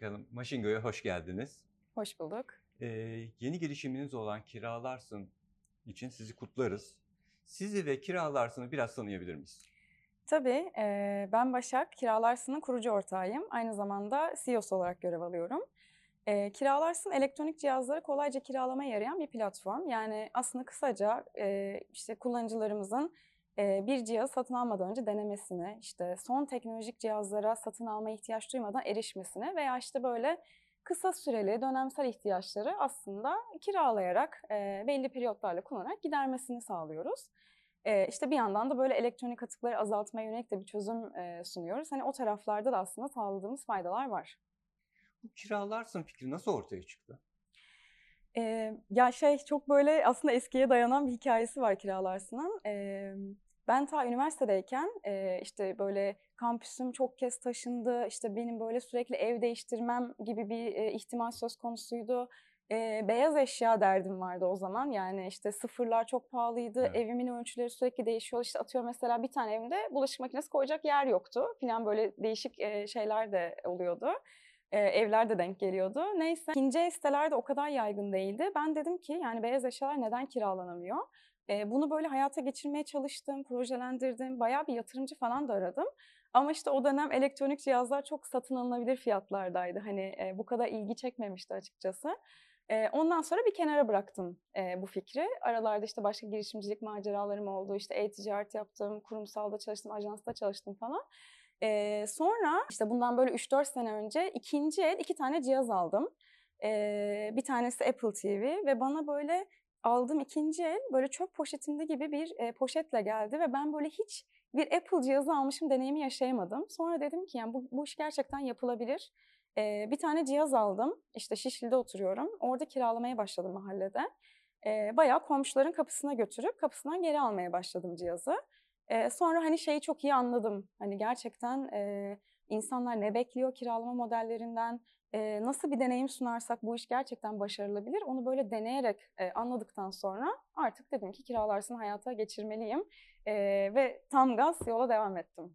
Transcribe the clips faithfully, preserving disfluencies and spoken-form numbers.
Hanım, Maşingo'ya hoş geldiniz. Hoş bulduk. Ee, yeni girişiminiz olan Kiralarsın için sizi kutlarız. Sizi ve Kiralarsın'ı biraz tanıyabilir miyiz? Tabii, eee, ben Başak, Kiralarsın'ın kurucu ortağıyım. Aynı zamanda C E O'su olarak görev alıyorum. Eee, Kiralarsın, elektronik cihazları kolayca kiralamaya yarayan bir platform. Yani aslında kısaca eee, işte kullanıcılarımızın eee, bir cihaz satın almadan önce denemesini, işte son teknolojik cihazlara satın almaya ihtiyaç duymadan erişmesini veya işte böyle kısa süreli, dönemsel ihtiyaçları aslında kiralayarak, eee, belli periyotlarla kullanarak gidermesini sağlıyoruz. Eee, işte bir yandan da böyle elektronik atıkları azaltmaya yönelik de bir çözüm eee, sunuyoruz. Hani o taraflarda da aslında sağladığımız faydalar var. Bu Kiralarsın fikri nasıl ortaya çıktı? Eee, ya, şey, çok böyle aslında eskiye dayanan bir hikâyesi var Kiralarsın'ın. Emm, ben ta üniversitedeyken, eee, işte, böyle kampüsüm çok kez taşındı, işte, benim böyle sürekli ev değiştirmem gibi bir, eee, ihtimal söz konusuydu. Eee, beyaz eşya derdim vardı o zaman. Yani, işte, sıfırlar çok pahalıydı, Evet. evimin ölçüleri sürekli değişiyor. İşte, atıyorum mesela bir tane evimde bulaşık makinesi koyacak yer yoktu filan böyle değişik, eee, şeyler de oluyordu. Eee, evler de denk geliyordu. Neyse, ikinci el siteler de o kadar yaygın değildi. Ben dedim ki, yani, beyaz eşyalar neden kiralanamıyor? Eee, bunu böyle hayata geçirmeye çalıştım, projelendirdim, bayağı bir yatırımcı falan da aradım. Ama işte o dönem elektronik cihazlar çok satın alınabilir fiyatlardaydı. Hani, eee, bu kadar ilgi çekmemişti açıkçası. Eee, ondan sonra bir kenara bıraktım, eee, bu fikri. Aralarda işte başka girişimcilik maceralarım oldu. İşte e-ticaret yaptım, kurumsalda çalıştım, ajansta çalıştım falan. Eee, sonra işte bundan böyle üç dört sene önce ikinci el iki tane cihaz aldım. Eee, bir tanesi Apple T V ve bana böyle aldığım ikinci el böyle çöp poşetinde gibi bir, eee, poşetle geldi ve ben böyle hiç bir Apple cihazı almışım deneyimi yaşayamadım. Sonra dedim ki yani bu bu iş gerçekten yapılabilir. Eee, bir tane cihaz aldım. İşte Şişli'de oturuyorum. Orada kiralamaya başladım mahallede. Eee, bayağı komşuların kapısına götürüp kapısından geri almaya başladım cihazı. Eee, sonra, hani, şeyi çok iyi anladım. Hani, gerçekten, eee, insanlar ne bekliyor kiralama modellerinden, eee, nasıl bir deneyim sunarsak bu iş gerçekten başarılabilir, onu böyle deneyerek, eee, anladıktan sonra artık dedim ki Kiralarsın'ı hayata geçirmeliyim, eee, ve tam gaz yola devam ettim.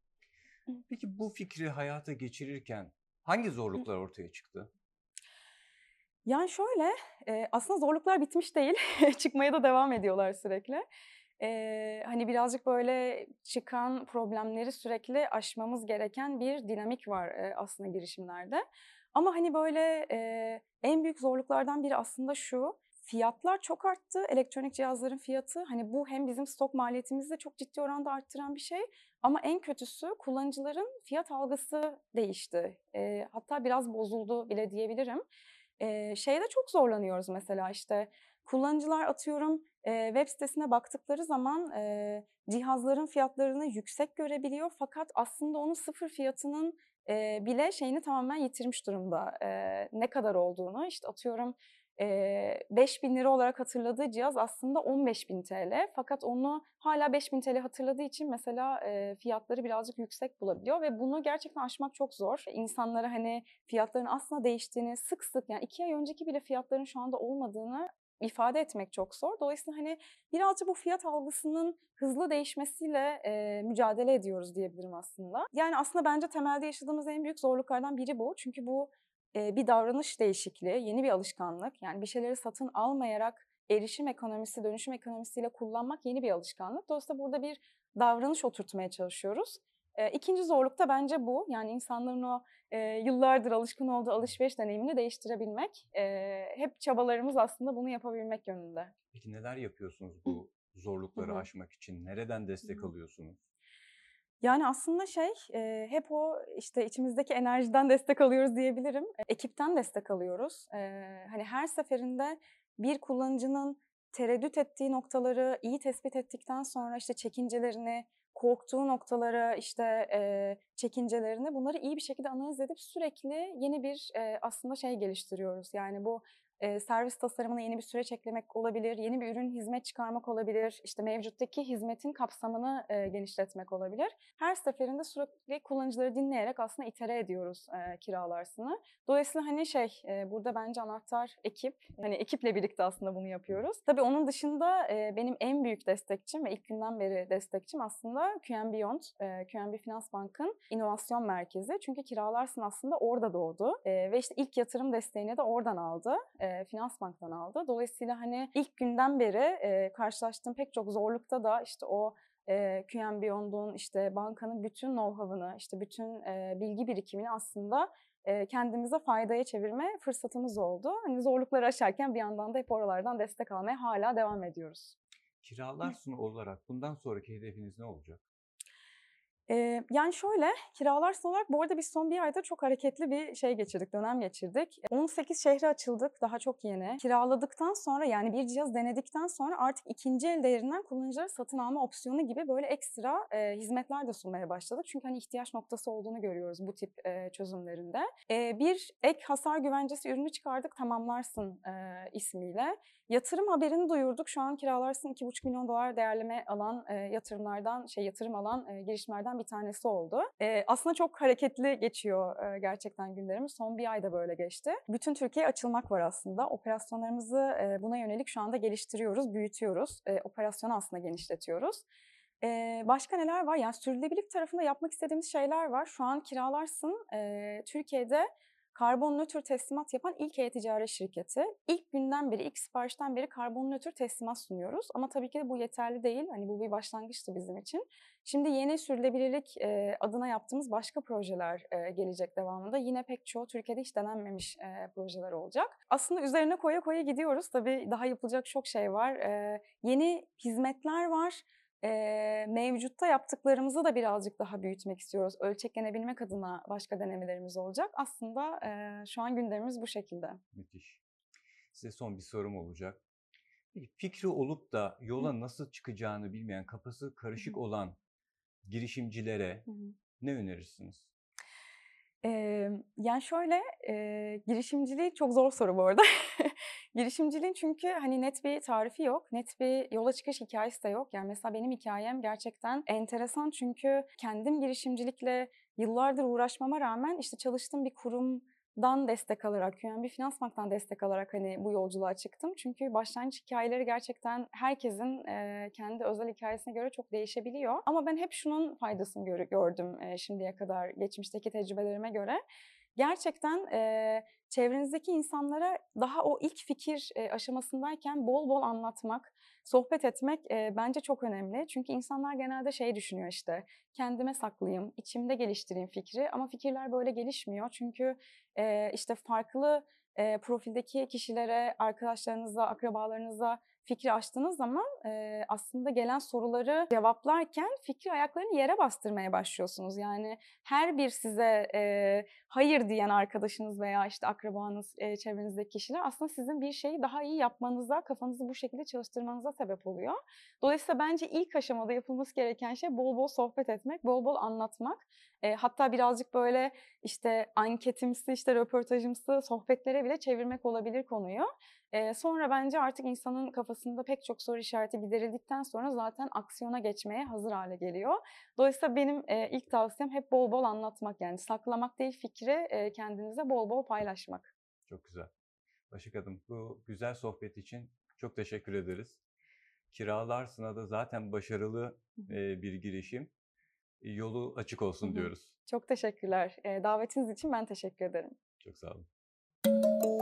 Peki bu fikri hayata geçirirken hangi zorluklar ortaya çıktı? Yani, şöyle, eee, aslında zorluklar bitmiş değil. Çıkmaya da devam ediyorlar sürekli. Eee, hani, birazcık, böyle, çıkan problemleri sürekli aşmamız gereken bir dinamik var, eee, aslında girişimlerde. Ama, hani, böyle, eee, en büyük zorluklardan biri aslında şu: fiyatlar çok arttı, elektronik cihazların fiyatı. Hani, bu hem bizim stok maliyetimizi de çok ciddi oranda arttıran bir şey ama en kötüsü kullanıcıların fiyat algısı değişti. Eee, hatta biraz bozuldu bile diyebilirim. Eee, şeyde çok zorlanıyoruz mesela, işte, kullanıcılar atıyorum, eee, web sitesine baktıkları zaman, eee, cihazların fiyatlarını yüksek görebiliyor fakat aslında onun sıfır fiyatının, eee, bile şeyini tamamen yitirmiş durumda. Eee, ne kadar olduğunu, işte, atıyorum, eee, beş bin lira olarak hatırladığı cihaz aslında on beş bin T L fakat onu hâlâ beş bin T L hatırladığı için mesela, eee, fiyatları birazcık yüksek bulabiliyor ve bunu gerçekten aşmak çok zor. İnsanlara, hani, fiyatların aslında değiştiğini sık sık, yani iki ay önceki bile fiyatların şu anda olmadığını ifade etmek çok zor. Dolayısıyla, hani, birazcık bu fiyat algısının hızlı değişmesiyle, eee, mücadele ediyoruz diyebilirim aslında. Yani, aslında bence temelde yaşadığımız en büyük zorluklardan biri bu. Çünkü bu, eee, bir davranış değişikliği, yeni bir alışkanlık. Yani, bir şeyleri satın almayarak erişim ekonomisi, dönüşüm ekonomisiyle kullanmak yeni bir alışkanlık. Dolayısıyla burada bir davranış oturtmaya çalışıyoruz. Eee, ikinci zorluk da bence bu. Yani, insanların o Eee, yıllardır alışkın olduğu alışveriş deneyimini değiştirebilmek. Eee, hep çabalarımız aslında bunu yapabilmek yönünde. Peki neler yapıyorsunuz bu Hı zorlukları hı. aşmak için? Nereden Hı destek hı. alıyorsunuz? Yani, aslında şey, eee, hep o, işte, içimizdeki enerjiden destek alıyoruz diyebilirim. Eee, ekipten destek alıyoruz. Eee, hani, her seferinde bir kullanıcının tereddüt ettiği noktaları iyi tespit ettikten sonra, işte, çekincelerini, korktuğu noktaları, işte, eee, çekincelerini bunları iyi bir şekilde analiz edip sürekli yeni bir, eee, aslında şey geliştiriyoruz. Yani, bu e, servis tasarımına yeni bir süreç eklemek olabilir, yeni bir ürün, hizmet çıkarmak olabilir, işte mevcuttaki hizmetin kapsamını e, genişletmek olabilir. Her seferinde sürekli kullanıcıları dinleyerek aslında itere ediyoruz e, kiralarsını. Dolayısıyla hani şey, e, burada bence anahtar ekip, hani ekiple birlikte aslında bunu yapıyoruz. Tabii onun dışında e, benim en büyük destekçim ve ilk günden beri destekçim aslında Q and Beyond, e, Q and B Finans Bank'ın inovasyon merkezi. Çünkü kiralarsın aslında orada doğdu e, ve işte ilk yatırım desteğini de oradan aldı, e, Finans Bank'tan aldı. Dolayısıyla hani ilk günden beri e, karşılaştığım pek çok zorlukta da işte o e, Q and Beyond'un işte bankanın bütün know-how'ını, işte bütün e, bilgi birikimini aslında e, kendimize faydaya çevirme fırsatımız oldu. Hani zorlukları aşarken bir yandan da hep oralardan destek almaya hala devam ediyoruz. Kiralarsın olarak bundan sonraki hedefiniz ne olacak? Eee, yani şöyle, kiralarsın olarak bu arada biz son bir ayda çok hareketli bir şey geçirdik, dönem geçirdik. on sekiz şehre açıldık, daha çok yeni. Kiraladıktan sonra yani bir cihaz denedikten sonra artık ikinci el değerinden kullanıcılara satın alma opsiyonu gibi böyle ekstra e, hizmetler de sunmaya başladık. Çünkü hani ihtiyaç noktası olduğunu görüyoruz bu tip e, çözümlerinde. E, bir ek hasar güvencesi ürünü çıkardık, Tamamlarsın e, ismiyle. Yatırım haberini duyurduk. Şu an kiralarsın iki buçuk milyon dolar değerleme alan e, yatırımlardan, şey yatırım alan e, girişimlerden bir tanesi oldu. E, aslında çok hareketli geçiyor e, gerçekten günlerimiz. Son bir ayda böyle geçti. Bütün Türkiye'ye açılmak var aslında. Operasyonlarımızı e, buna yönelik şu anda geliştiriyoruz, büyütüyoruz. E, operasyonu aslında genişletiyoruz. E, başka neler var? Yani sürdürülebilirlik tarafında yapmak istediğimiz şeyler var. Şu an kiralarsın e, Türkiye'de karbon nötr teslimat yapan ilk e-ticaret şirketi. İlk günden beri, ilk siparişten beri karbon nötr teslimat sunuyoruz. Ama tabii ki de bu yeterli değil. Hani bu bir başlangıçtı bizim için. Şimdi yeni sürdürülebilirlik e, adına yaptığımız başka projeler e, gelecek devamında. Yine pek çoğu Türkiye'de hiç denenmemiş e, projeler olacak. Aslında üzerine koya koya gidiyoruz. Tabii daha yapılacak çok şey var. E, yeni hizmetler var. Eee, mevcutta yaptıklarımızı da birazcık daha büyütmek istiyoruz. Ölçeklenebilmek adına başka denemelerimiz olacak. Aslında eee, şu an gündemimiz bu şekilde. Müthiş. Size son bir sorum olacak. Peki, fikri olup da yola nasıl çıkacağını bilmeyen, kafası karışık olan girişimcilere Hı hı. ne önerirsiniz? Emm, yani, şöyle, eee, girişimciliği çok zor soru bu arada. Girişimciliğin çünkü, hani, net bir tarifi yok, net bir yola çıkış hikâyesi de yok. Yani, mesela benim hikâyem gerçekten enteresan çünkü kendim girişimcilikle yıllardır uğraşmama rağmen, işte, çalıştığım bir kurumdan destek alarak, Q and B Finans Bank'tan destek alarak, hani, bu yolculuğa çıktım. Çünkü başlangıç hikâyeleri gerçekten herkesin, eee, kendi özel hikâyesine göre çok değişebiliyor. Ama ben hep şunun faydasını görü gördüm, eee, şimdiye kadar geçmişteki tecrübelerime göre. Gerçekten, eee, çevrenizdeki insanlara daha o ilk fikir, eee, aşamasındayken bol bol anlatmak, sohbet etmek, eee, bence çok önemli. Çünkü insanlar genelde şey düşünüyor işte, kendime saklayayım, içimde geliştireyim fikri ama fikirler böyle gelişmiyor. Çünkü, eee, işte farklı, eee, profildeki kişilere, arkadaşlarınıza, akrabalarınıza fikri açtığınız zaman, eee, aslında gelen soruları cevaplarken fikri ayaklarını yere bastırmaya başlıyorsunuz. Yani her bir size, eee, hayır diyen arkadaşınız veya, işte, akrabanız, eee, çevrenizdeki kişiler aslında sizin bir şeyi daha iyi yapmanıza, kafanızı bu şekilde çalıştırmanıza sebep oluyor. Dolayısıyla bence ilk aşamada yapılması gereken şey bol bol sohbet etmek, bol bol anlatmak. Eee, hatta birazcık böyle, işte, anketimsi, işte, röportajımsı sohbetlere bile çevirmek olabilir konuyu. Eee, sonra bence artık insanın kafasında pek çok soru işareti giderildikten sonra zaten aksiyona geçmeye hazır hâle geliyor. Dolayısıyla benim, eee, ilk tavsiyem hep bol bol anlatmak, yani saklamak değil fikri, eee, kendinizle bol bol paylaşmak. Çok güzel. Başak Hanım, bu güzel sohbet için çok teşekkür ederiz. Kiralarsın'a da zaten başarılı Hı hı. eee, bir girişim. Yolu açık Hı olsun hı. diyoruz. Çok teşekkürler. Eee, davetiniz için ben teşekkür ederim. Çok sağ olun.